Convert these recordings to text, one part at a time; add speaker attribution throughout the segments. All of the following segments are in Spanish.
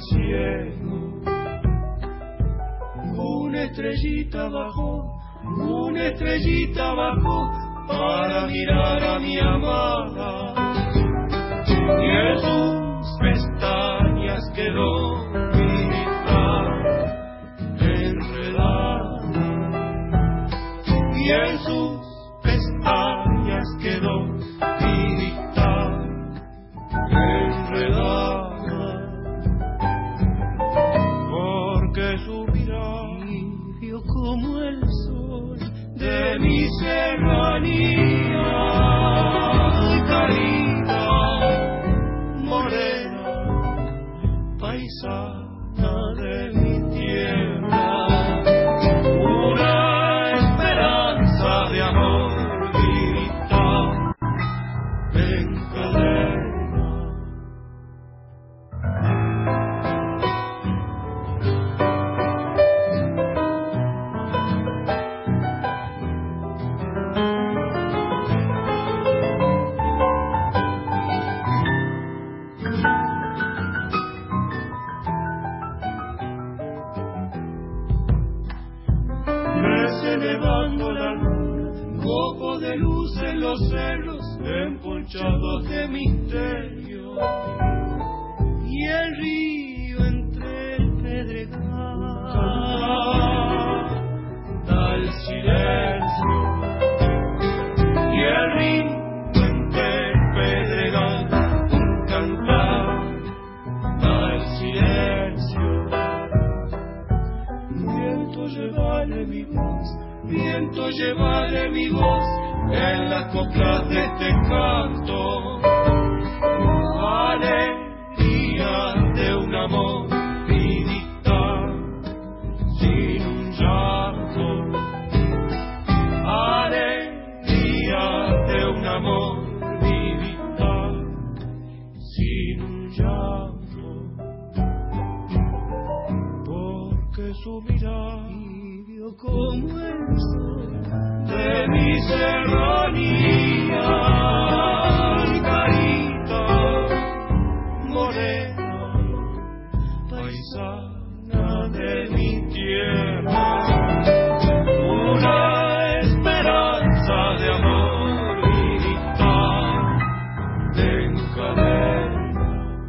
Speaker 1: cielo. Una estrellita bajó para mirar a mi amada, y en sus pestañas quedó enredada, y en sus pestañas quedó enredada, porque su mirada vio como el sol de mi serranía, carita morena, paisana de mi tierra, una esperanza de amor grita en cadena. Elevando la luna, un poco de luz en los cerros emponchados de misterio, y el río entre el pedregal da el silencio, y el río entre el pedregal un cantar da el silencio. Viento, llévale mi voz en las coplas de este canto, alegría de un amor finita, sin un llanto, alegría de un amor finita, sin un llanto, porque su mirada como el sol de mi serranía, carita morena, paisana de mi tierra, una esperanza de amor grita en cadena.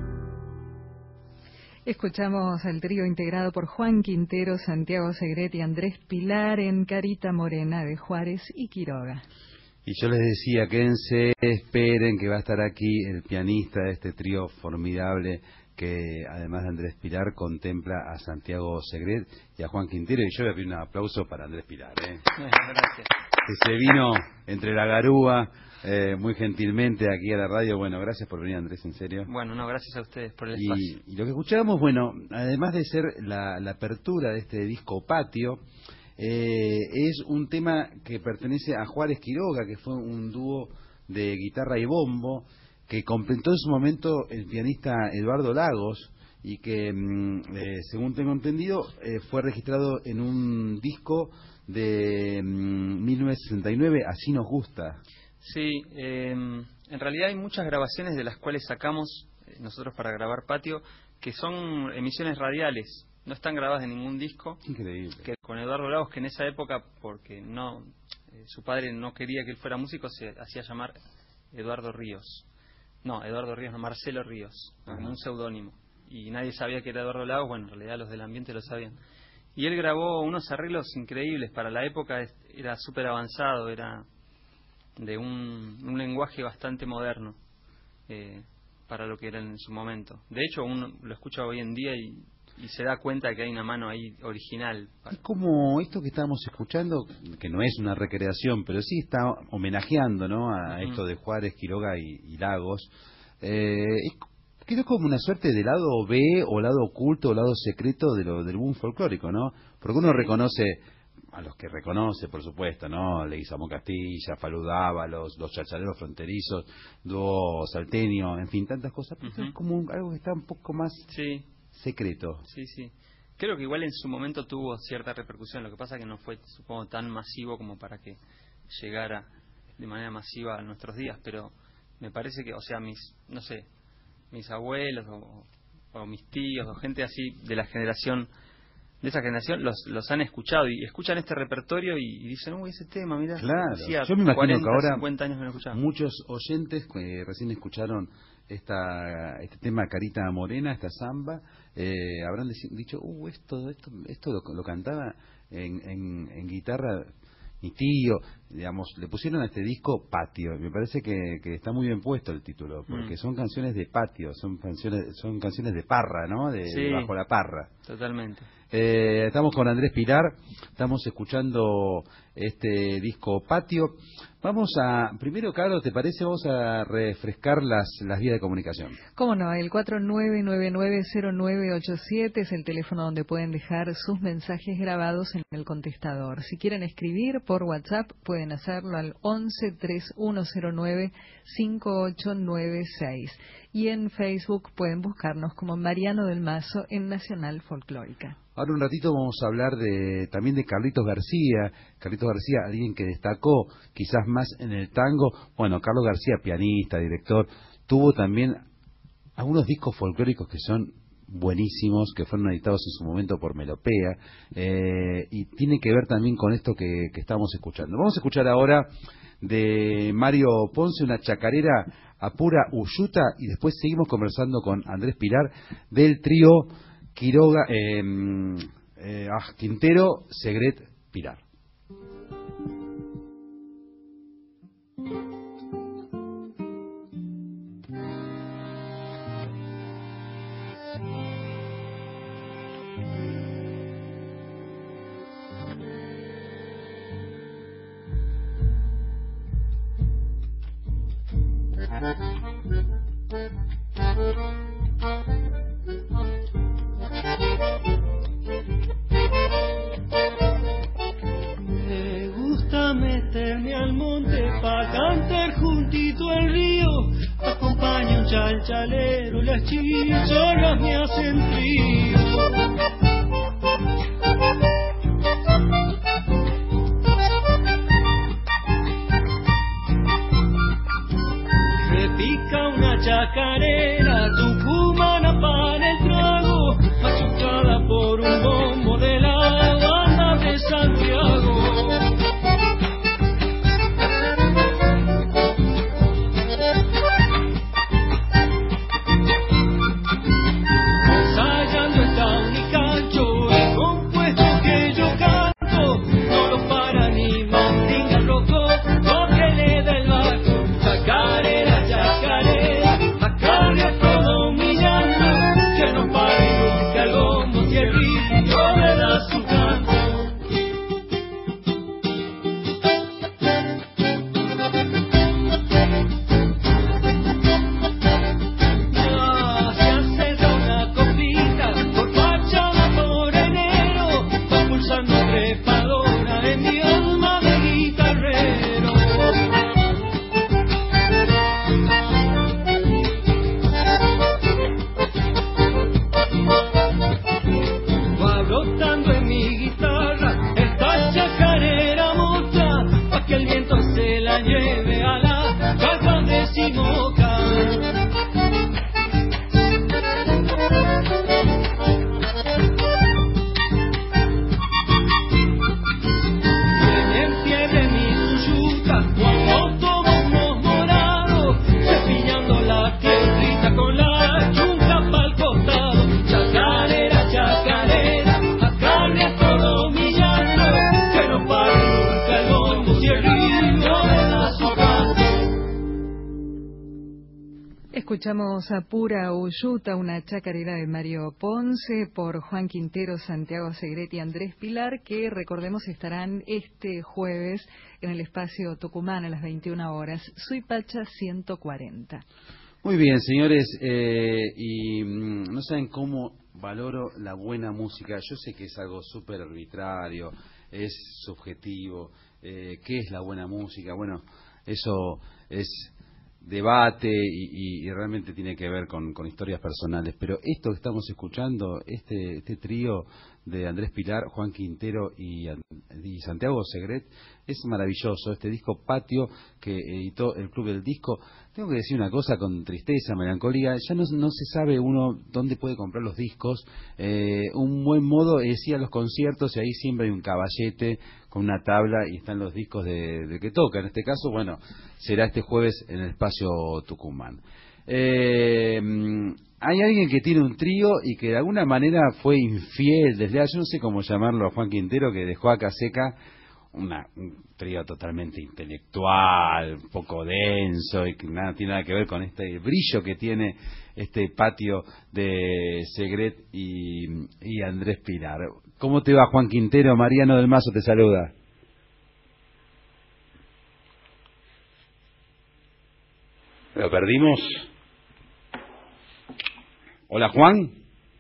Speaker 2: Escuchamos al trío integrado por Juan Quintero, Santiago Segret y Andrés Pilar en Carita Morena de Juárez y Quiroga.
Speaker 3: Y yo les decía, quédense, esperen que va a estar aquí el pianista de este trío formidable que además de Andrés Pilar contempla a Santiago Segret y a Juan Quintero, y yo voy a pedir un aplauso para Andrés Pilar,
Speaker 4: Gracias.
Speaker 3: que se vino entre la garúa muy gentilmente aquí a la radio. Bueno, gracias por venir, Andrés, en serio.
Speaker 4: Bueno, no, gracias a ustedes por el espacio.
Speaker 3: Y lo que escuchábamos, bueno, además de ser la apertura de este disco Patio, es un tema que pertenece a Juárez Quiroga, que fue un dúo de guitarra y bombo, que completó en su momento el pianista Eduardo Lagos, y que, según tengo entendido, fue registrado en un disco de 1969, Así nos gusta.
Speaker 4: Sí, en realidad hay muchas grabaciones de las cuales sacamos nosotros para grabar Patio, que son emisiones radiales, no están grabadas en ningún disco.
Speaker 3: Increíble.
Speaker 4: Que con Eduardo Lagos, que en esa época, porque no su padre no quería que él fuera músico, se hacía llamar Eduardo Ríos. No, Marcelo Ríos, como un seudónimo. Y nadie sabía que era Eduardo Lagos, bueno, en realidad los del ambiente lo sabían. Y él grabó unos arreglos increíbles, para la época era súper avanzado, era de un lenguaje bastante moderno para lo que era en su momento. De hecho, uno lo escucha hoy en día y se da cuenta que hay una mano ahí original.
Speaker 3: Es como esto que estábamos escuchando, que no es una recreación, pero sí está homenajeando, ¿no?, a esto de Juárez, Quiroga y Lagos. Quedó como una suerte de lado B o lado oculto o lado secreto del boom folclórico, ¿no? Porque uno reconoce a los que reconoce, por supuesto, ¿no? Leguizamón Castilla, Falú Dávalos, los Chachareros Fronterizos, Dúo Salteño, en fin, tantas cosas, pero es como algo que está un poco más secreto.
Speaker 4: Sí, sí. Creo que igual en su momento tuvo cierta repercusión, lo que pasa que no fue, supongo, tan masivo como para que llegara de manera masiva a nuestros días, pero me parece que, o sea, mis abuelos o mis tíos, o gente así de la generación, de esa generación, los han escuchado y escuchan este repertorio y dicen, uy, ese tema, mira,
Speaker 3: claro. Yo me imagino
Speaker 4: 40,
Speaker 3: que ahora
Speaker 4: 50 años que no escuchaba.
Speaker 3: muchos oyentes que recién escucharon este tema Carita Morena, esta samba, habrán dicho, esto lo cantaba en guitarra mi tío, digamos, le pusieron a este disco Patio. Me parece que está muy bien puesto el título, porque son canciones de patio, son canciones de parra, ¿no? De bajo la parra.
Speaker 4: Totalmente.
Speaker 3: Estamos con Andrés Pilar, estamos escuchando este disco Patio. Vamos a, primero, Carlos, ¿te parece? Vamos a refrescar las vías de comunicación.
Speaker 2: ¿Cómo no? El 49990987 es el teléfono donde pueden dejar sus mensajes grabados en el contestador. Si quieren escribir por WhatsApp, pueden hacerlo al 1131095896. Y en Facebook pueden buscarnos como Mariano del Mazo en Nacional Folclórica.
Speaker 3: Ahora un ratito vamos a hablar también de Carlitos García. Carlitos García, alguien que destacó quizás más en el tango. Bueno, Carlos García, pianista, director, tuvo también algunos discos folclóricos que son buenísimos, que fueron editados en su momento por Melopea, y tiene que ver también con esto que estamos escuchando. Vamos a escuchar ahora de Mario Ponce, una chacarera a pura Uyuta, y después seguimos conversando con Andrés Pilar del trío Quiroga, Quintero, Segret, Pilar.
Speaker 1: Me gusta meterme al monte pa' cantar juntito al río. Acompaña un chalchalero, las chichorras me hacen frío. Repica una chacarera tucumana para el trago, machucada por un bombo de la banda de Santiago. Ensayando está un cancho, el compuesto que yo canto, no lo para ni mandinga roco, lo que le da el bajo. Chacarera, chacarera, acarrea todo mi llanto, que no pare nunca el bombo si el río le da su canto. Se hace una coplita por fachada por enero, va pulsando trepadora en mi alma de guitarrero. Va brotando en mi guitarra esta chacarera moza, pa' que el viento se la lleve a la casa de Simoca. Que me entierre mi Uyuta cuando tomo unos morados, cepillando la tierrita con la chunca pa'l costado. Chacarera, chacarera, acarrea todo mi llanto, que no pare nunca el bombo si el río le da su canto.
Speaker 2: Escuchamos a Pura Uyuta, una chacarera de Mario Ponce, por Juan Quintero, Santiago Segret y Andrés Pilar, que recordemos estarán este jueves en el espacio Tucumán a las 21 horas. Suipacha 140.
Speaker 3: Muy bien, señores, no saben cómo valoro la buena música. Yo sé que es algo súper arbitrario, es subjetivo. ¿Qué es la buena música? Bueno, eso es debate y realmente tiene que ver con historias personales. Pero esto que estamos escuchando, este trío de Andrés Pilar, Juan Quintero y Santiago Segret, es maravilloso. Este disco Patio que editó el Club del Disco. Tengo que decir una cosa con tristeza, melancolía, ya no se sabe uno dónde puede comprar los discos. Un buen modo es ir a los conciertos y ahí siempre hay un caballete con una tabla y están los discos de que toca. En este caso, bueno, será este jueves en el Espacio Tucumán. Hay alguien que tiene un trío y que de alguna manera fue infiel, yo no sé cómo llamarlo, a Juan Quintero, que dejó acá seca un trío totalmente intelectual, un poco denso y que nada tiene nada que ver con este brillo que tiene este patio de Segret y Andrés Pilar. ¿Cómo te va, Juan Quintero? Mariano del Mazo te saluda. ¿Lo perdimos? Hola, Juan.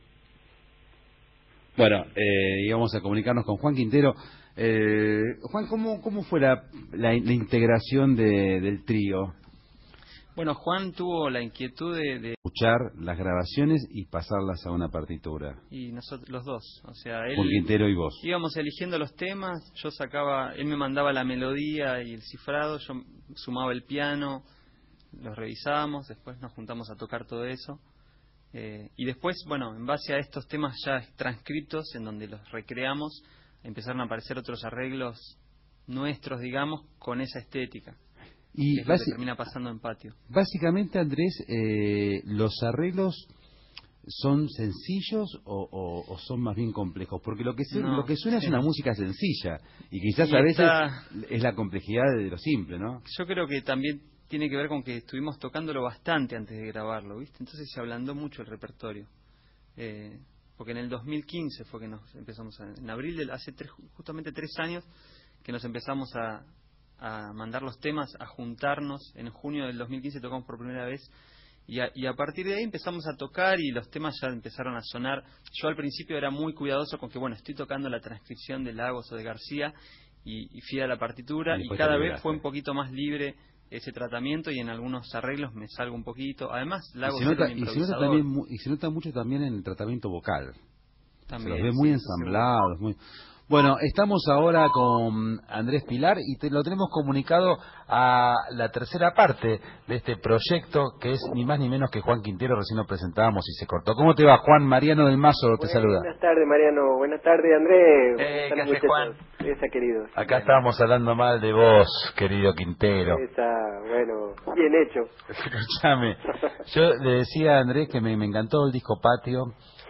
Speaker 3: Bueno, íbamos a comunicarnos con Juan Quintero. Juan, ¿cómo fue la integración del trío?
Speaker 4: Bueno, Juan tuvo la inquietud de
Speaker 3: escuchar las grabaciones y pasarlas a una partitura.
Speaker 4: Y nosotros los dos, o sea, él,
Speaker 3: Juan Quintero y vos.
Speaker 4: Íbamos eligiendo los temas, él me mandaba la melodía y el cifrado, yo sumaba el piano, los revisábamos, después nos juntamos a tocar todo eso. Y después, bueno, en base a estos temas ya transcritos, en donde los recreamos, empezaron a aparecer otros arreglos nuestros, digamos, con esa estética. Y que es lo que termina pasando en Patio.
Speaker 3: Básicamente, Andrés, ¿los arreglos son sencillos o son más bien complejos? Porque lo que suena es una música sencilla y quizás a veces es la complejidad de lo simple, ¿no?
Speaker 4: Yo creo que también tiene que ver con que estuvimos tocándolo bastante antes de grabarlo, ¿viste? Entonces se ablandó mucho el repertorio. Porque en el 2015 fue que nos empezamos en abril, hace justamente 3 años, que nos empezamos a mandar los temas, a juntarnos. En junio del 2015 tocamos por primera vez y a partir de ahí empezamos a tocar y los temas ya empezaron a sonar. Yo al principio era muy cuidadoso con que, bueno, estoy tocando la transcripción de Lagos o de García y fiel a la partitura, y cada vez fue un poquito más libre ese tratamiento, y en algunos arreglos me salgo un poquito. Además, Lagos era un improvisador.
Speaker 3: Y se nota mucho también en el tratamiento vocal.
Speaker 4: También,
Speaker 3: se los ve muy ensamblados, muy... Bueno, estamos ahora con Andrés Pilar y lo tenemos comunicado a la tercera parte de este proyecto, que es ni más ni menos que Juan Quintero. Recién lo presentábamos y se cortó. ¿Cómo te va, Juan? Mariano del Mazo te saluda.
Speaker 5: Buenas tardes, Mariano. Buenas tardes, Andrés.
Speaker 4: ¿Qué haces, Juan?
Speaker 5: Querido.
Speaker 3: Acá estábamos hablando mal de vos, querido Quintero.
Speaker 5: Bueno, bien hecho.
Speaker 3: Escúchame, yo le decía a Andrés que me encantó el disco Patio.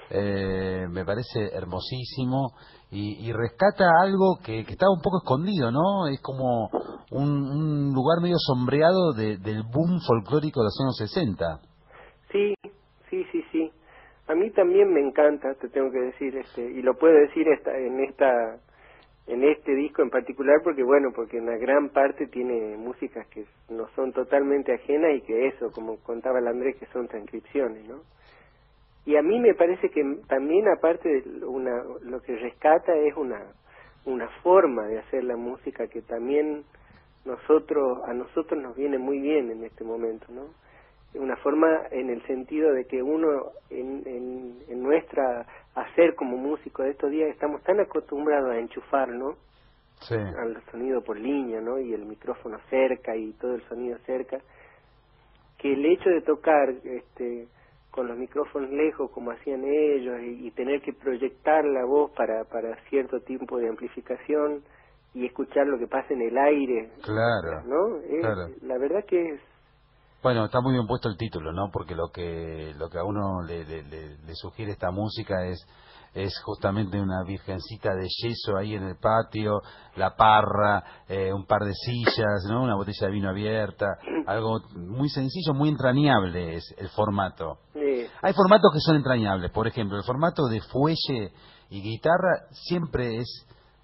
Speaker 3: Me parece hermosísimo y rescata algo que estaba un poco escondido, ¿no? Es como un lugar medio sombreado del boom folclórico de los años 60.
Speaker 5: Sí. A mí también me encanta, te tengo que decir, y lo puedo decir en este disco en particular, porque una gran parte tiene músicas que no son totalmente ajenas y que eso, como contaba el Andrés, que son transcripciones, ¿no? Y a mí me parece que también, aparte de lo que rescata es una forma de hacer la música que también a nosotros nos viene muy bien en este momento, ¿no? Una forma en el sentido de que uno en nuestra hacer como músico de estos días estamos tan acostumbrados a enchufar, ¿no?
Speaker 3: Sí.
Speaker 5: Al sonido por línea, ¿no? Y el micrófono cerca y todo el sonido cerca, que el hecho de tocar con los micrófonos lejos como hacían ellos y tener que proyectar la voz para cierto tipo de amplificación y escuchar lo que pasa en el aire,
Speaker 3: claro,
Speaker 5: ¿no?
Speaker 3: Claro.
Speaker 5: La verdad que es...
Speaker 3: Bueno, está muy bien puesto el título, ¿no? Porque lo que a uno le sugiere esta música es justamente una virgencita de yeso ahí en el patio, la parra, un par de sillas, ¿no? Una botella de vino abierta, algo muy sencillo, muy entrañable es el formato.
Speaker 5: Sí.
Speaker 3: Hay formatos que son entrañables, por ejemplo, el formato de fuelle y guitarra siempre es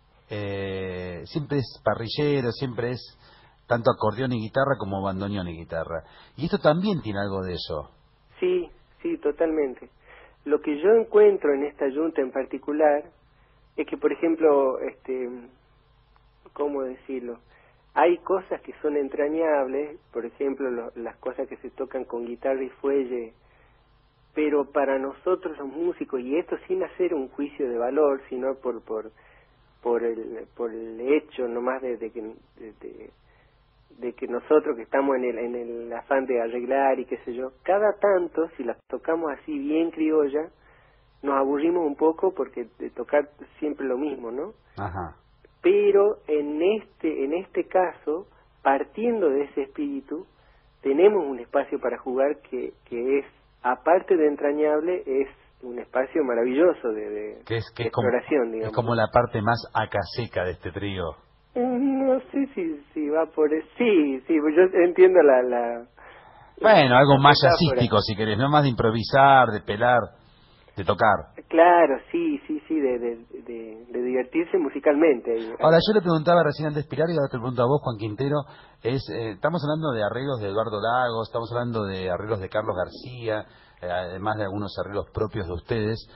Speaker 3: parrillero, siempre es tanto acordeón y guitarra como bandoneón y guitarra. Y esto también tiene algo de eso.
Speaker 5: Sí, totalmente. Lo que yo encuentro en esta yunta en particular es que, por ejemplo, ¿cómo decirlo? Hay cosas que son entrañables, por ejemplo, las cosas que se tocan con guitarra y fuelle, pero para nosotros los músicos, y esto sin hacer un juicio de valor, sino por el hecho nomás de que nosotros que estamos en el afán de arreglar y qué sé yo, cada tanto, si las tocamos así bien criolla, nos aburrimos un poco porque de tocar siempre lo mismo, ¿no?
Speaker 3: Ajá.
Speaker 5: Pero en este caso, partiendo de ese espíritu, tenemos un espacio para jugar que es, aparte de entrañable, es un espacio maravilloso de exploración, digamos.
Speaker 3: Es como la parte más acaseca de este trío.
Speaker 5: No sé si va por... Sí, yo entiendo la
Speaker 3: bueno, algo más
Speaker 5: metáfora.
Speaker 3: jazzístico, si querés, no más de improvisar, de pelar, de tocar.
Speaker 5: Claro, sí, de divertirse musicalmente.
Speaker 3: Ahora, yo le preguntaba recién antes Pilar, y ahora te pregunto a vos, Juan Quintero, estamos hablando de arreglos de Eduardo Lagos, estamos hablando de arreglos de Carlos García, además de algunos arreglos propios de ustedes.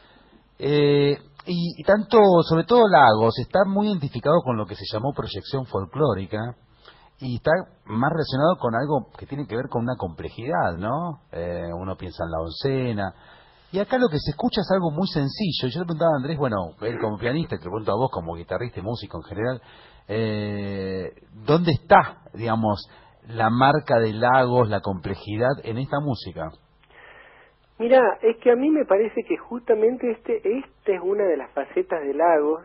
Speaker 3: Y tanto, sobre todo Lagos, está muy identificado con lo que se llamó proyección folclórica y está más relacionado con algo que tiene que ver con una complejidad, ¿no? Uno piensa en la oncena. Y acá lo que se escucha es algo muy sencillo. Yo le preguntaba a Andrés, bueno, él como pianista, y te lo pregunto a vos como guitarrista y músico en general, ¿dónde está, digamos, la marca de Lagos, la complejidad en esta música?
Speaker 5: Mira, es que a mí me parece que justamente esta es una de las facetas de Lagos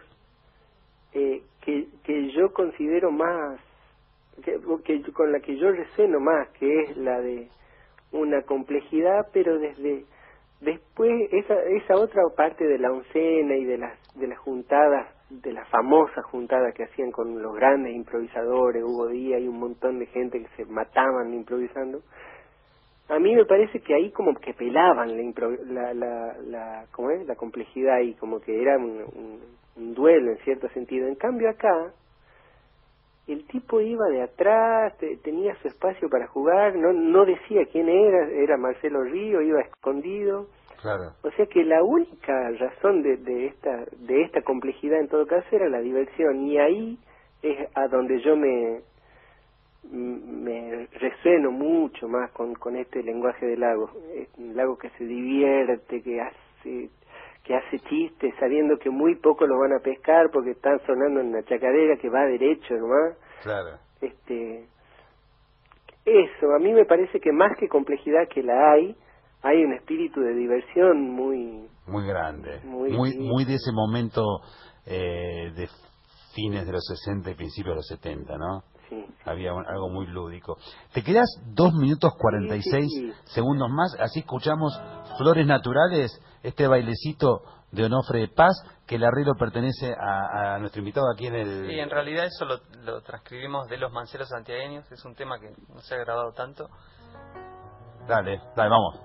Speaker 5: que yo considero más, que con la que yo resueno más, que es la de una complejidad, pero después esa otra parte de la oncena y de las juntadas, de las famosas juntadas que hacían con los grandes improvisadores, Hugo Díaz y un montón de gente que se mataban improvisando. A mí me parece que ahí como que pelaban la complejidad y como que era un duelo en cierto sentido. En cambio acá, el tipo iba de atrás, tenía su espacio para jugar, no decía quién era Marcelo Río, iba escondido.
Speaker 3: Claro.
Speaker 5: O sea que la única razón de esta complejidad en todo caso era la diversión, y ahí es a donde yo me resueno mucho más con este lenguaje de Lagos. Un Lago que se divierte, que hace chistes sabiendo que muy poco lo van a pescar porque están sonando en una chacarera que va derecho nomás.
Speaker 3: Claro.
Speaker 5: Eso, a mí me parece que más que complejidad que la hay un espíritu de diversión muy
Speaker 3: grande, muy de ese momento de fines de los 60 y principios de los 70, ¿no?
Speaker 5: Sí.
Speaker 3: Había algo muy lúdico. Te quedas 2 minutos 46 segundos más, así escuchamos Flores Naturales, este bailecito de Onofre Paz, que el arreglo pertenece a nuestro invitado aquí en el...
Speaker 4: Sí, en realidad eso lo transcribimos de Los Manceros Santiagueños, es un tema que no se ha grabado tanto.
Speaker 3: Dale, vamos.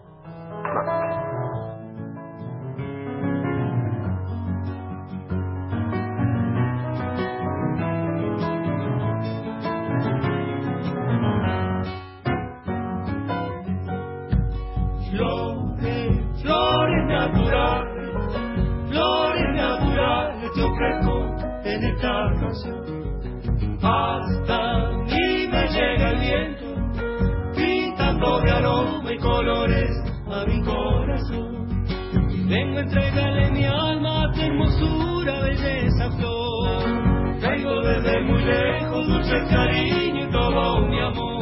Speaker 1: Flores naturales te ofrezco en esta canción. Hasta mí me llega el viento, pintando de aroma y colores a mi corazón. Vengo a entregarle mi alma, tu hermosura, belleza, flor. Traigo desde muy lejos dulce cariño y todo mi amor.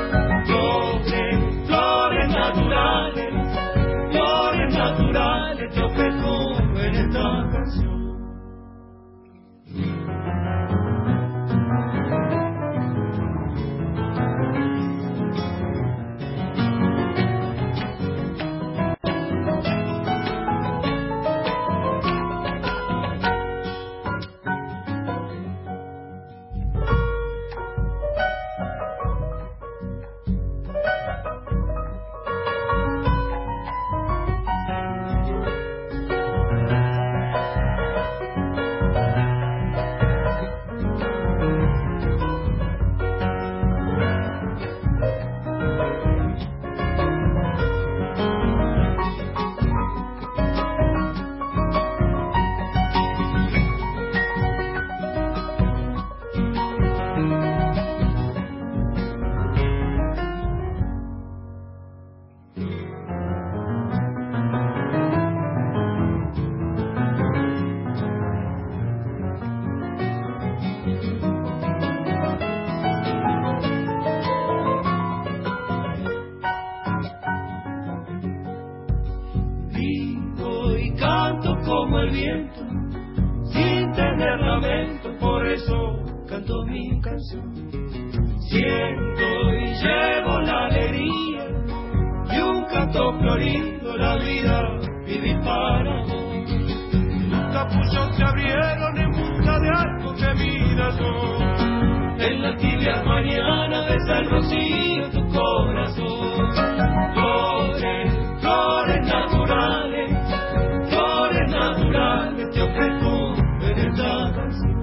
Speaker 1: Flores naturales te ofrezco en esta canción. lamento, sin tener lamento, por eso canto mi canción. Siento y llevo la alegría y un canto florido, la vida, vivir para vos. Los capullos se abrieron en busca de algo que vida yo. En la tibia mañana besa el rocío tu corazón. Flores, flores naturales te ofrezco en esta canción.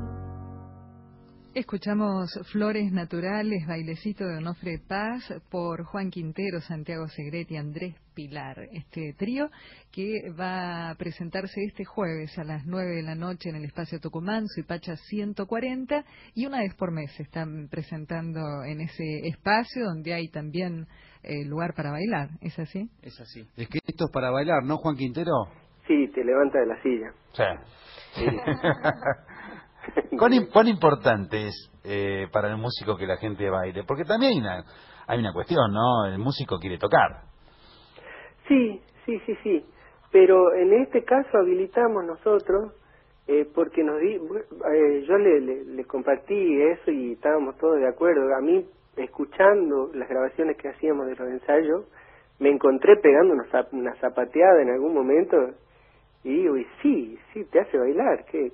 Speaker 2: Escuchamos Flores Naturales, Bailecito de Onofre Paz, por Juan Quintero, Santiago Segret y Andrés Pilar. Este trío que va a presentarse este jueves a las 9 de la noche en el Espacio Tucumán, Suipacha 140, y una vez por mes se están presentando en ese espacio donde hay también lugar para bailar. ¿Es así?
Speaker 4: Es así.
Speaker 3: Es que esto es para bailar, ¿no, Juan Quintero?
Speaker 5: Sí, te levanta de la silla.
Speaker 6: Sí. ¿Cuán importante es para el músico que la gente baile? Porque también hay una cuestión, ¿no? El músico quiere tocar.
Speaker 5: Sí. Pero en este caso habilitamos nosotros, porque yo le compartí eso y estábamos todos de acuerdo. A mí, escuchando las grabaciones que hacíamos de los ensayos, me encontré pegando una zapateada en algún momento y digo, y sí, te hace bailar. ¿Qué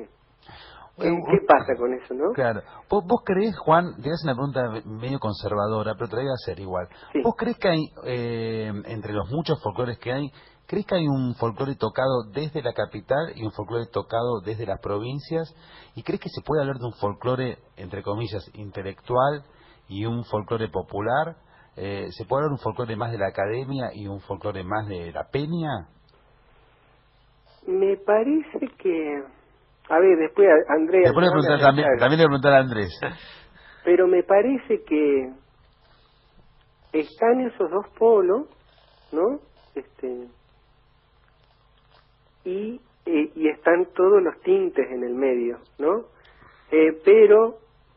Speaker 5: pasa con eso, no?
Speaker 6: Claro. ¿Vos creés, Juan, te hago una pregunta medio conservadora, pero te la voy a hacer igual.
Speaker 5: Sí.
Speaker 6: ¿Vos creés que hay, entre los muchos folclores que hay, creés que hay un folclore tocado desde la capital y un folclore tocado desde las provincias? ¿Y creés que se puede hablar de un folclore, entre comillas, intelectual y un folclore popular? ¿Se puede hablar de un folclore más de la academia y un folclore más de la peña?
Speaker 5: Me parece que... A ver, después Andrea...
Speaker 6: Después también le voy a preguntar a Andrés.
Speaker 5: Pero me parece que están esos dos polos, ¿no? Y están todos los tintes en el medio, ¿no? Pero...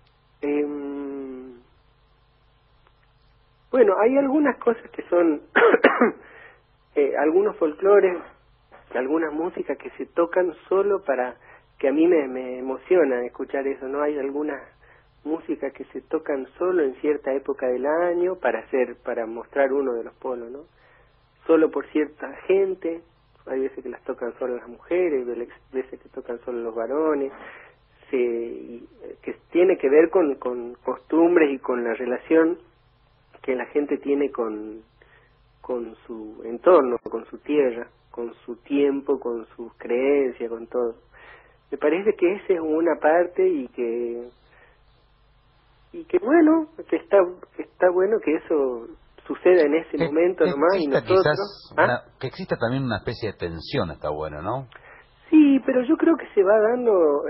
Speaker 5: bueno, hay algunas cosas que son... algunos folclores, algunas músicas que se tocan solo para... que a mí me emociona escuchar eso, ¿no? Hay algunas músicas que se tocan solo en cierta época del año para mostrar uno de los polos, ¿no? Solo por cierta gente, hay veces que las tocan solo las mujeres, veces que tocan solo los varones, que tiene que ver con costumbres y con la relación que la gente tiene con su entorno, con su tierra, con su tiempo, con sus creencias, con todo. Me parece que esa es una parte y que bueno, que está bueno que eso suceda en ese momento nomás y nosotros...
Speaker 6: que exista también una especie de tensión, está bueno, ¿no?
Speaker 5: Sí, pero yo creo que se va dando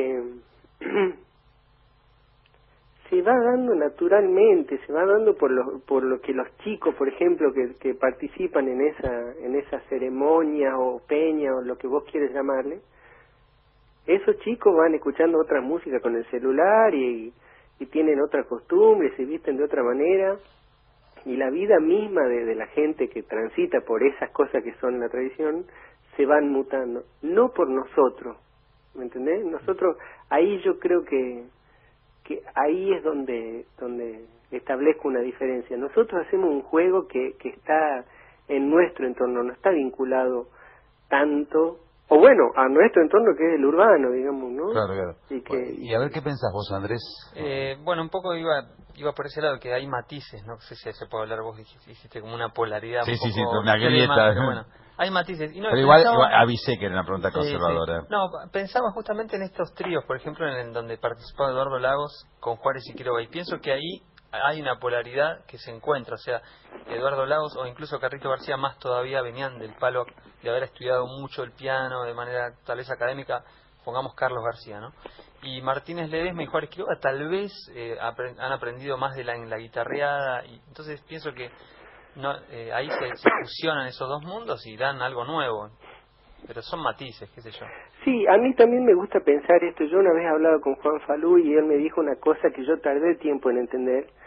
Speaker 5: se va dando naturalmente, se va dando por lo que los chicos, por ejemplo, que participan en esa ceremonia o peña o lo que vos quieres llamarle, esos chicos van escuchando otra música con el celular y tienen otra costumbre, se visten de otra manera, y la vida misma de la gente que transita por esas cosas que son la tradición se van mutando, no por nosotros, ¿me entendés? Nosotros, ahí yo creo que ahí es donde establezco una diferencia. Nosotros hacemos un juego que está en nuestro entorno, no está vinculado tanto, o bueno, a nuestro entorno que es el urbano, digamos, ¿no?
Speaker 6: Claro.
Speaker 5: Y
Speaker 6: a ver qué pensás vos, Andrés.
Speaker 4: Bueno, un poco iba por ese lado, que hay matices, no sé si se puede hablar, vos hiciste como una polaridad
Speaker 6: sí,
Speaker 4: un poco
Speaker 6: una grieta.
Speaker 4: Pero bueno, hay matices. Y no,
Speaker 6: pero igual avisé que era una pregunta conservadora.
Speaker 4: Sí. No, pensaba justamente en estos tríos, por ejemplo, en donde participó Eduardo Lagos con Juárez y Quiroga, y pienso que ahí hay una polaridad que se encuentra, o sea, Eduardo Lagos o incluso Carrito García más todavía venían del palo de haber estudiado mucho el piano de manera tal vez académica, pongamos Carlos García, ¿no? Y Martínez Ledesma y Juárez Quiroga tal vez han aprendido más en la guitarreada, y entonces pienso que ahí se fusionan esos dos mundos y dan algo nuevo, pero son matices, qué sé yo.
Speaker 5: Sí, a mí también me gusta pensar esto. Yo una vez he hablado con Juan Falú y él me dijo una cosa que yo tardé tiempo en entender,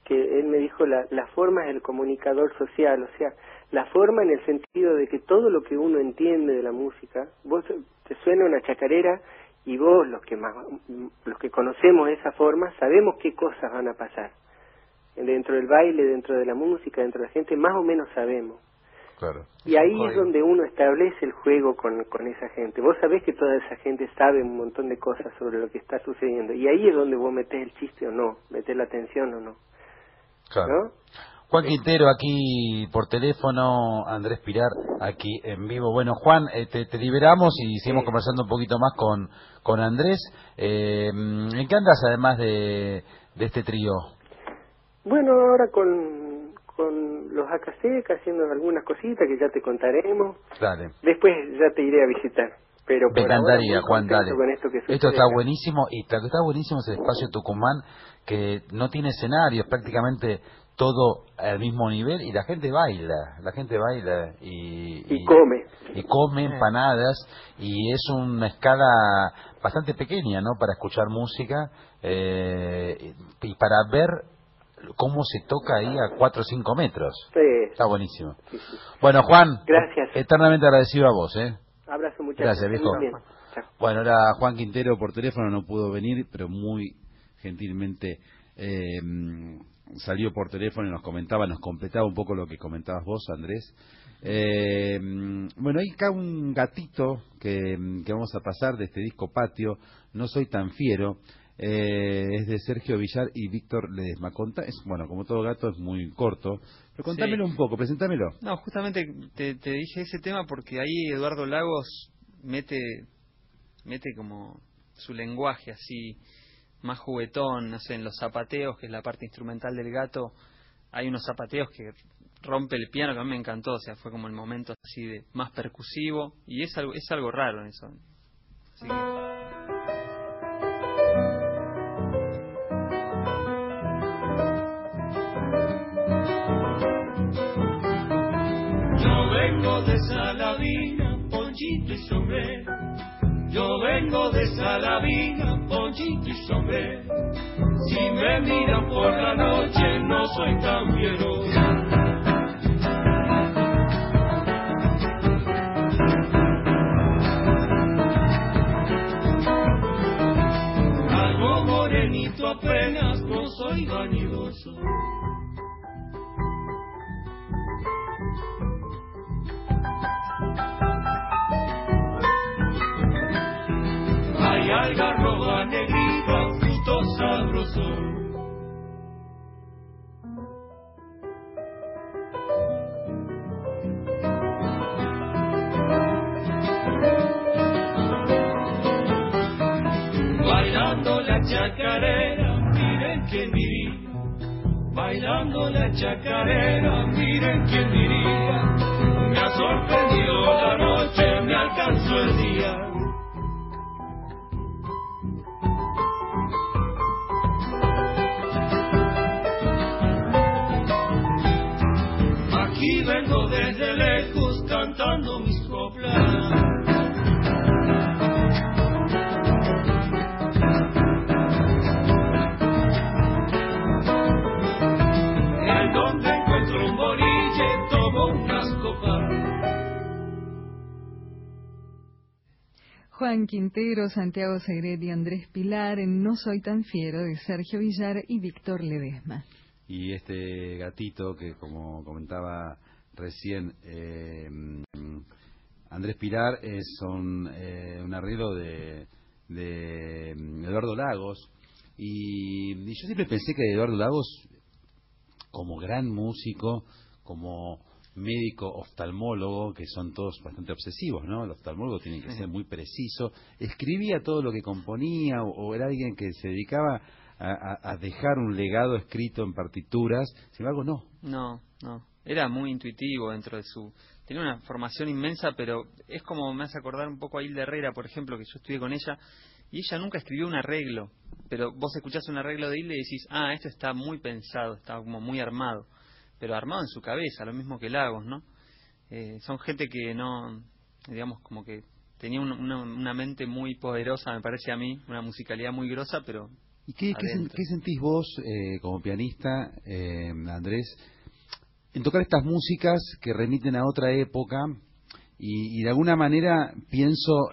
Speaker 5: que él me dijo la forma es el comunicador social, o sea, la forma en el sentido de que todo lo que uno entiende de la música, vos te suena una chacarera y vos, los que conocemos esa forma, sabemos qué cosas van a pasar. Dentro del baile, dentro de la música, dentro de la gente, más o menos sabemos.
Speaker 6: Claro.
Speaker 5: Y ahí es donde uno establece el juego con esa gente. Vos sabés que toda esa gente sabe un montón de cosas sobre lo que está sucediendo. Y ahí es donde vos metés el chiste o no, metés la atención o no.
Speaker 6: Claro.
Speaker 5: ¿No?
Speaker 6: Juan Quintero, aquí por teléfono, Andrés Pilar, aquí en vivo. Bueno, Juan, te liberamos y seguimos conversando un poquito más con Andrés. ¿En qué andas además de este trío?
Speaker 5: Bueno, ahora con los Acaseca haciendo algunas cositas que ya te contaremos.
Speaker 6: Dale.
Speaker 5: Después ya te iré a visitar. Pero
Speaker 6: me encantaría, Juan, dale.
Speaker 5: Esto
Speaker 6: está buenísimo, y lo que está buenísimo es el espacio Tucumán, que no tiene escenarios, prácticamente todo al mismo nivel, y la gente baila y come empanadas, y es una escala bastante pequeña, ¿no?, para escuchar música y para ver cómo se toca ahí a 4 o 5 metros.
Speaker 5: Sí.
Speaker 6: Está buenísimo.
Speaker 5: Sí.
Speaker 6: Bueno, Juan,
Speaker 5: gracias.
Speaker 6: Eternamente agradecido a vos,
Speaker 5: Abrazo, muchachos.
Speaker 6: Gracias, viejo.
Speaker 3: Bueno, era Juan Quintero por teléfono, no pudo venir, pero muy gentilmente salió por teléfono y nos completaba un poco lo que comentabas vos, Andrés. Bueno, hay acá un gatito que vamos a pasar de este disco Patio, No Soy Tan Fiero. Es de Sergio Villar y Víctor Ledesma. Bueno, como todo gato es muy corto, pero contámelo un poco, presentámelo.
Speaker 4: No, justamente te dije ese tema porque ahí Eduardo Lagos mete como su lenguaje así más juguetón, no sé, en los zapateos, que es la parte instrumental del gato, hay unos zapateos que rompe el piano, que a mí me encantó, o sea, fue como el momento así de más percusivo, y es algo raro en eso. Así que...
Speaker 1: de Salavina, ponchito y sombrero. Yo vengo de Salavina, ponchito y sombrero. Si me miran por la noche, no soy tan fiero. Algo morenito apenas, no soy vanidoso. Algarroba negrita, fruto sabroso. Bailando la chacarera, miren quién diría. Bailando la chacarera, miren quién diría. Me ha sorprendido la noche, me alcanzó el día. Y vengo desde lejos cantando mis coplas. En donde encuentro un boliche, tomo unas copas.
Speaker 2: Juan Quintero, Santiago Segret y Andrés Pilar en No Soy Tan Fiero, de Sergio Villar y Víctor Ledesma.
Speaker 3: Y este gatito que, como comentaba recién Andrés Pilar, es un arreglo de Eduardo Lagos, y yo siempre pensé que Eduardo Lagos, como gran músico, como médico oftalmólogo, que son todos bastante obsesivos, ¿no? El oftalmólogo tiene que ser muy preciso, escribía todo lo que componía, o era alguien que se dedicaba a dejar un legado escrito en partituras. Sin embargo, no,
Speaker 4: era muy intuitivo dentro de tenía una formación inmensa, pero es como me hace acordar un poco a Hilda Herrera, por ejemplo, que yo estudié con ella, y ella nunca escribió un arreglo, pero vos escuchás un arreglo de Hilda y decís, esto está muy pensado, está como muy armado, pero armado en su cabeza, lo mismo que Lagos, ¿no? Son gente que no, digamos, como que tenía una mente muy poderosa, me parece a mí, una musicalidad muy grosa, pero
Speaker 3: ¿Y qué
Speaker 4: adentro.
Speaker 3: sentís vos como pianista, Andrés, en tocar estas músicas que remiten a otra época? Y de alguna manera pienso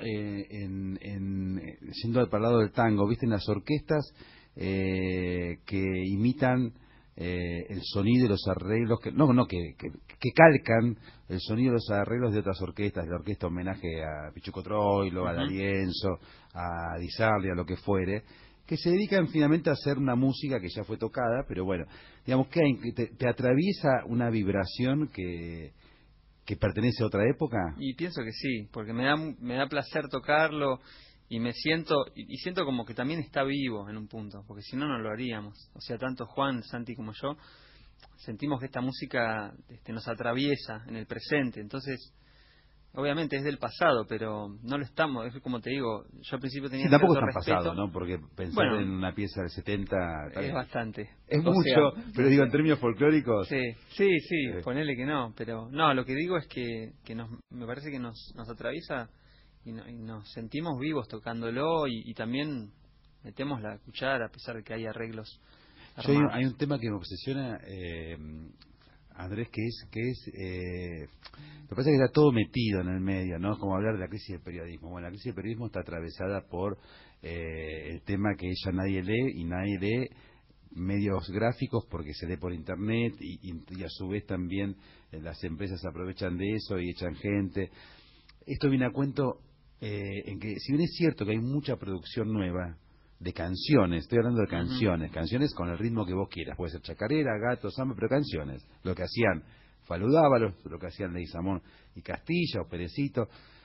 Speaker 3: siendo para el lado del tango, ¿viste? En las orquestas que imitan el sonido y los arreglos, que calcan el sonido y los arreglos de otras orquestas, de la orquesta homenaje a Pichuco Troilo, a D'Arienzo, a Di Sarli, a lo que fuere, que se dedican finalmente a hacer una música que ya fue tocada, pero bueno, digamos que te atraviesa una vibración que pertenece a otra época.
Speaker 4: Y pienso que sí, porque me da placer tocarlo y siento como que también está vivo en un punto, porque si no, no lo haríamos. O sea, tanto Juan, Santi como yo sentimos que esta música nos atraviesa en el presente, entonces obviamente es del pasado, pero no lo estamos, es como te digo, yo al principio tenía
Speaker 3: tampoco es
Speaker 4: cierto
Speaker 3: tan
Speaker 4: respeto.
Speaker 3: pasado, ¿no? Porque pensar en una pieza del 70...
Speaker 4: Es bastante.
Speaker 3: Es mucho, pero digo, en términos folclóricos...
Speaker 4: Sí, ponele que no, pero no, lo que digo es que me parece que nos atraviesa y nos sentimos vivos tocándolo y también metemos la cuchara a pesar de que hay arreglos armados.
Speaker 3: Hay un tema que me obsesiona, Andrés, que es lo que pasa es que está todo metido en el medio, ¿no? Como hablar de la crisis del periodismo. Bueno, la crisis del periodismo está atravesada por el tema que ya nadie lee, y nadie lee medios gráficos porque se lee por internet, y a su vez también las empresas aprovechan de eso y echan gente. Esto viene a cuento en que, si bien es cierto que hay mucha producción nueva de canciones, estoy hablando de canciones con el ritmo que vos quieras, puede ser chacarera, gato, samba, pero canciones, lo que hacían Falú Dávalos, lo que hacían Leguizamón y Castilla o Perecito,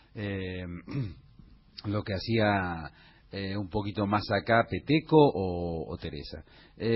Speaker 3: lo que hacía un poquito más acá Peteco o Teresa.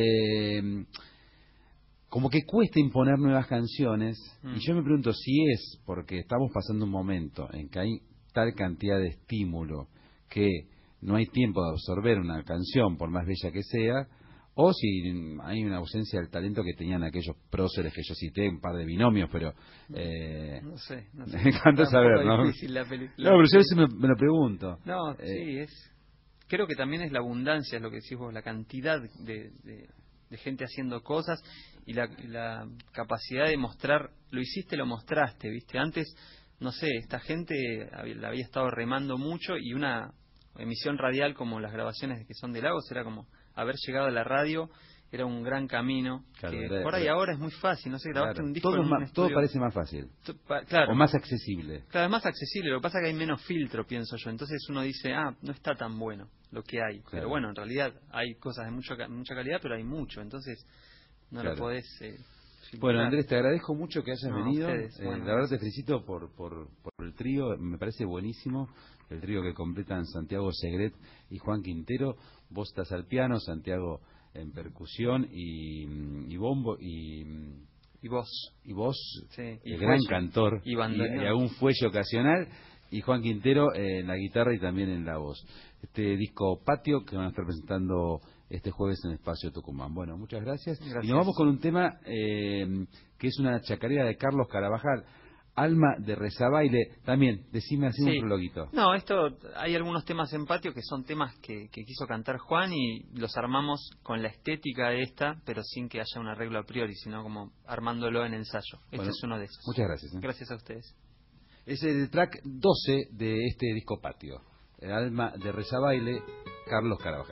Speaker 3: Como que cuesta imponer nuevas canciones, y yo me pregunto si es porque estamos pasando un momento en que hay tal cantidad de estímulo que no hay tiempo de absorber una canción, por más bella que sea, o si hay una ausencia del talento que tenían aquellos próceres que yo cité, un par de binomios, pero...
Speaker 4: No sé.
Speaker 3: Me encanta saber, ¿no?
Speaker 4: Difícil la película.
Speaker 3: No, pero yo a veces me lo pregunto.
Speaker 4: No, sí, creo que también es la abundancia, es lo que decís vos, la cantidad de gente haciendo cosas y la capacidad de mostrar, lo hiciste, lo mostraste, ¿viste? Antes, no sé, esta gente la había estado remando mucho, y una emisión radial como las grabaciones que son de Lagos era como haber llegado a la radio, era un gran camino.
Speaker 3: Claro,
Speaker 4: que por ahí ahora es muy fácil, no sé, grabaste un disco
Speaker 3: todo parece más fácil.
Speaker 4: Claro.
Speaker 3: O más accesible.
Speaker 4: Claro, es más accesible, lo que pasa es que hay menos filtro, pienso yo. Entonces uno dice, no está tan bueno lo que hay. Claro. Pero bueno, en realidad hay cosas de mucha calidad, pero hay mucho, entonces no lo podés...
Speaker 3: Bueno, Andrés, te agradezco mucho que hayas venido.
Speaker 4: Bueno,
Speaker 3: la verdad te felicito por el trío, me parece buenísimo. El trío que completan Santiago Segret y Juan Quintero. Vos estás al piano, Santiago en percusión y bombo y vos
Speaker 4: sí,
Speaker 3: el gran cantor
Speaker 4: y
Speaker 3: algún fuelle ocasional, y Juan Quintero en la guitarra y también en la voz. Este disco Patio que van a estar presentando este jueves en Espacio Tucumán. Bueno, muchas gracias. Y nos vamos con un tema que es una chacarera de Carlos Carabajal, Alma de Rezabaile. También, decime así un prologuito.
Speaker 4: No, hay algunos temas en Patio que son temas que quiso cantar Juan, y los armamos con la estética de esta, pero sin que haya un arreglo a priori, sino como armándolo en ensayo. Este es uno de esos.
Speaker 3: Muchas gracias.
Speaker 4: Gracias a ustedes.
Speaker 3: Es el track 12 de este disco Patio, el Alma de Rezabaile, Carlos Carabajal.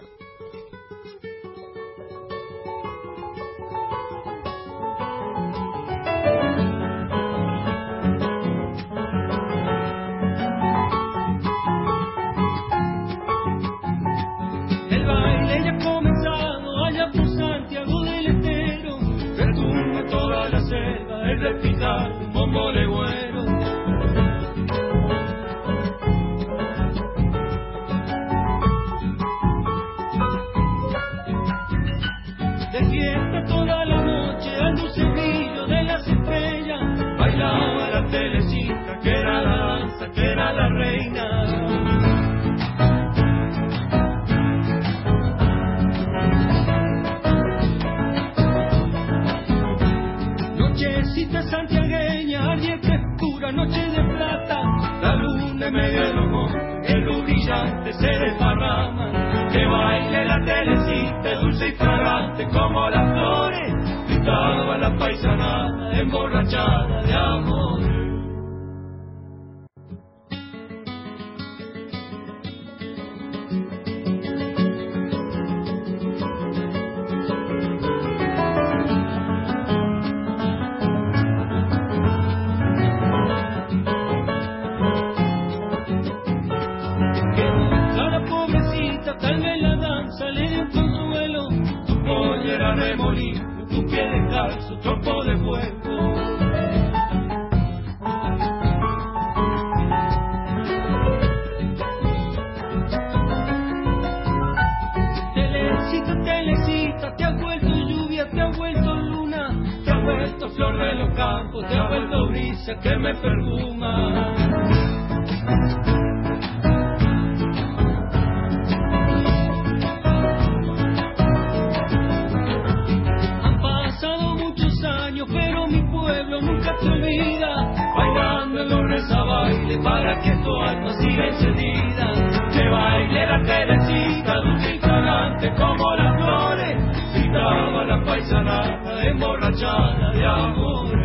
Speaker 1: Un bombo legüero. paisanada emborrachada de amor. Tal vez la danza le dio un consuelo, tu pollera remolino, tu pie descalzo, trompo de fuego. Telecita, telecita, te has vuelto lluvia, te has vuelto luna, te has vuelto flor de los campos, te has vuelto brisa que me perfuma. Pero mi pueblo nunca te olvida, bailando en los rezabailes para que tu alma siga encendida. Que baile la Teresita, dulce y fragante como las flores, gritaba la paisanada emborrachada de amor.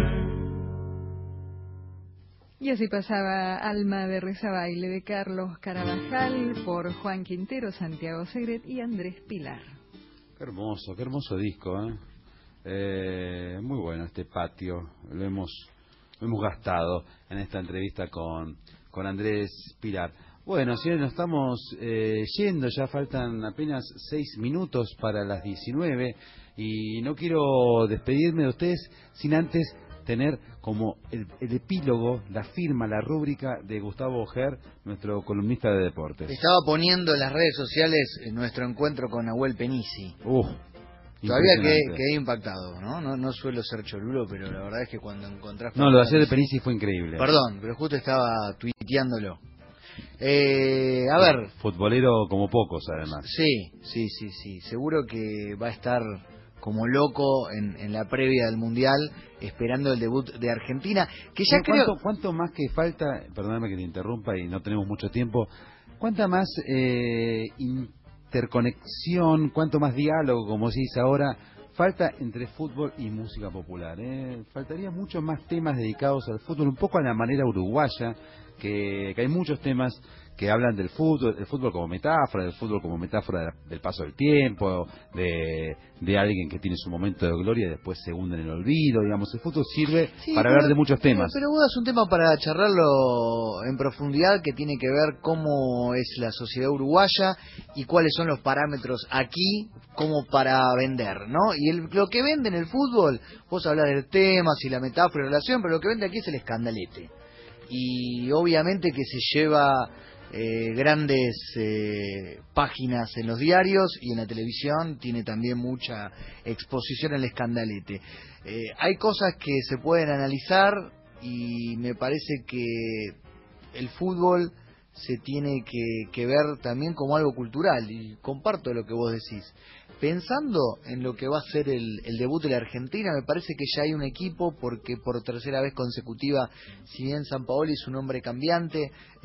Speaker 2: Y así pasaba Alma de Rezabaile de Carlos Carabajal por Juan Quintero, Santiago Segret y Andrés Pilar.
Speaker 3: Qué hermoso disco, ¿eh? Muy bueno este patio, lo hemos gastado en esta entrevista con Andrés Pilar. Bueno, señores, nos estamos yendo, ya faltan apenas 6 minutos para las 19 y no quiero despedirme de ustedes sin antes tener como el epílogo, la firma, la rúbrica de Gustavo Ojer, nuestro columnista de deportes.
Speaker 7: Estaba poniendo en las redes sociales nuestro encuentro con Nahuel Penisi. Todavía quedé impactado, ¿no? No suelo ser cholulo, pero la verdad es que cuando encontrás...
Speaker 3: No, lo de ayer de Penisi fue increíble.
Speaker 7: Perdón, pero justo estaba tuiteándolo. A ver...
Speaker 3: Futbolero como pocos, además.
Speaker 7: Sí. Seguro que va a estar como loco en la previa del Mundial, esperando el debut de Argentina, que ya creo...
Speaker 3: ¿Cuánto más que falta, perdóname que te interrumpa y no tenemos mucho tiempo, cuánta más... interconexión, cuánto más diálogo, como se dice ahora, falta entre fútbol y música popular, ¿eh? Faltaría muchos más temas dedicados al fútbol, un poco a la manera uruguaya, que hay muchos temas que hablan del fútbol como metáfora del paso del tiempo, de alguien que tiene su momento de gloria y después se hunde en el olvido, digamos, el fútbol sirve para hablar de muchos temas.
Speaker 7: Pero vos das un tema para charlarlo en profundidad que tiene que ver cómo es la sociedad uruguaya y cuáles son los parámetros aquí como para vender, ¿no? Y lo que vende en el fútbol, vos hablás del tema, si la metáfora y la relación, pero lo que vende aquí es el escandalete. Y obviamente que se lleva grandes páginas en los diarios y en la televisión tiene también mucha exposición al escandalete. Hay cosas que se pueden analizar y me parece que el fútbol se tiene que ver también como algo cultural y comparto lo que vos decís. Pensando en lo que va a ser el debut de la Argentina, me parece que ya hay un equipo porque por tercera vez consecutiva, si bien Sampaoli es un hombre cambiante,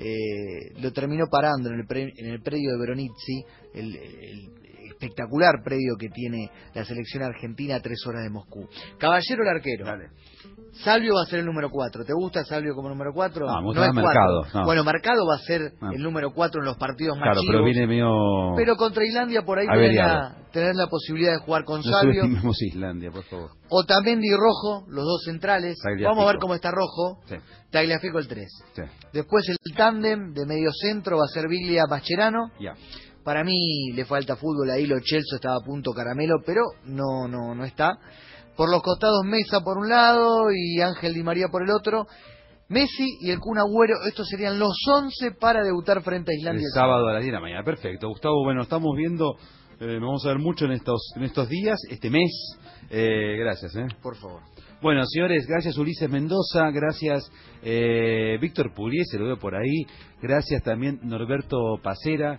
Speaker 7: lo terminó parando en el predio de Veronizzi, el espectacular predio que tiene la selección argentina a 3 horas de Moscú. Caballero el arquero.
Speaker 3: Dale.
Speaker 7: Salvio va a ser el número 4. ¿Te gusta Salvio como número 4?
Speaker 3: No
Speaker 7: es
Speaker 3: Mercado.
Speaker 7: No. Bueno, Mercado va a ser el número 4 en los partidos más chicos.
Speaker 3: Pero viene medio...
Speaker 7: Pero contra Islandia por ahí tener la posibilidad de jugar con Salvio.
Speaker 3: No subestimemos Islandia, por favor.
Speaker 7: Otamendi y Rojo, los dos centrales.
Speaker 3: Tagliafico.
Speaker 7: Vamos a ver cómo está Rojo.
Speaker 3: Sí.
Speaker 7: Tagliafico el 3.
Speaker 3: Sí.
Speaker 7: Después el tándem de medio centro va a ser Biglia Mascherano.
Speaker 3: Ya.
Speaker 7: Para mí le falta fútbol ahí, Lo Celso estaba a punto Caramelo, pero no está. Por los costados Mesa por un lado y Ángel Di María por el otro. Messi y el Kun Agüero, estos serían los 11 para debutar frente a Islandia.
Speaker 3: El sábado a las 10 de la mañana, perfecto. Gustavo, bueno, estamos viendo, nos vamos a ver mucho en estos días, este mes. Gracias.
Speaker 7: Por favor.
Speaker 3: Bueno, señores, gracias Ulises Mendoza, gracias Víctor Pugliese, lo veo por ahí, gracias también Norberto Pacera,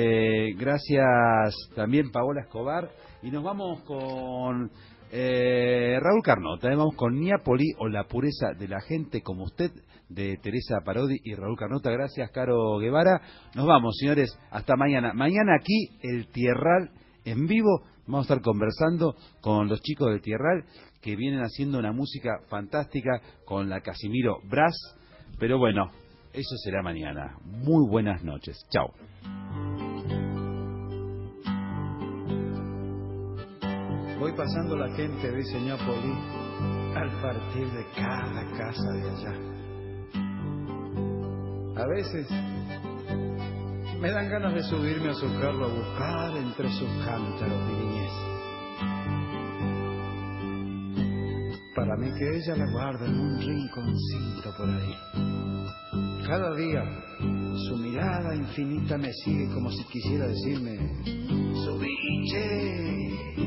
Speaker 3: gracias también Paola Escobar, y nos vamos con Raúl Carnota, vamos con Niapoli o la pureza de la gente como usted, de Teresa Parodi y Raúl Carnota. Gracias, Caro Guevara. Nos vamos, señores, hasta mañana. Mañana aquí, el Tierral en vivo. Vamos a estar conversando con los chicos del Tierral que vienen haciendo una música fantástica con la Casimiro Brass, pero bueno, eso será mañana. Muy buenas noches. Chao.
Speaker 1: Voy pasando la gente de Señapolí al partir de cada casa de allá. A veces me dan ganas de subirme a su carro a buscar entre sus cántaros mi niñez. Para mí que ella la guarda en un rinconcito por ahí. Cada día su mirada infinita me sigue como si quisiera decirme: subí, che.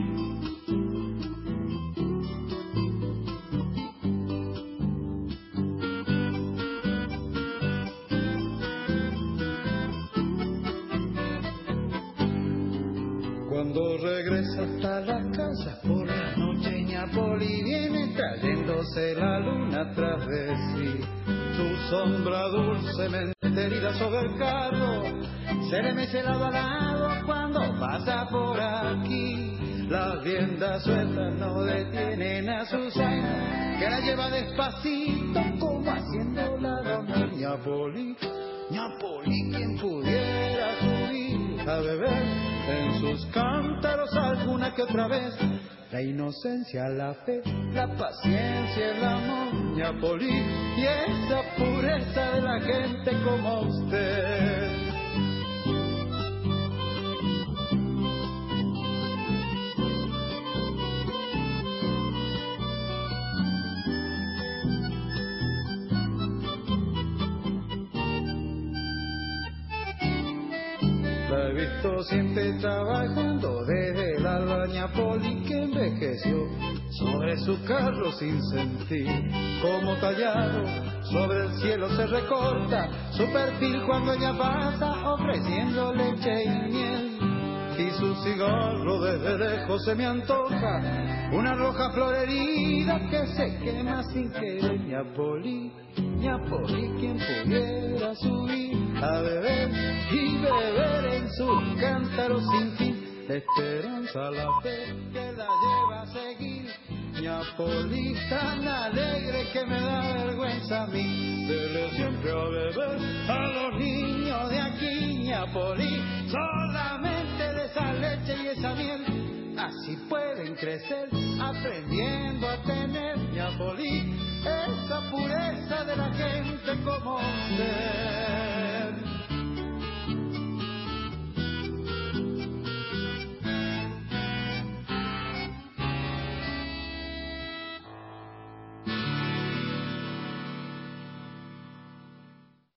Speaker 1: Cuando regresa hasta la casa por la noche, Ñapoli viene trayéndose la luna tras de sí. Su sombra dulcemente herida sobre el carro se le mece lado a lado cuando pasa por aquí. Las riendas sueltas no detienen a Susana, que la lleva despacito como haciendo la dona. Ñapoli, Ñapoli, quien pudiera subir a beber en sus cántaros alguna que otra vez. La inocencia, la fe, la paciencia, el amor, Ñapoli, y esa pureza de la gente como usted. La he visto siempre trabajando desde el alba, Ñapoli, que envejeció sobre su carro sin sentir. Como tallado sobre el cielo se recorta su perfil cuando ella pasa ofreciendo leche y miel. Y su cigarro desde lejos se me antoja una roja flor herida que se quema sin querer. Ñapoli, Ñapoli, quien pudiera subir a beber y beber en sus cántaros sin fin. La esperanza, la fe que la lleva a seguir. Ñapoli, tan alegre que me da vergüenza a mí. Dele siempre a beber a los niños de aquí, Ñapoli, solamente de esa leche y esa miel. Así pueden crecer aprendiendo a tener, Ñapoli, esa pureza de la gente como usted.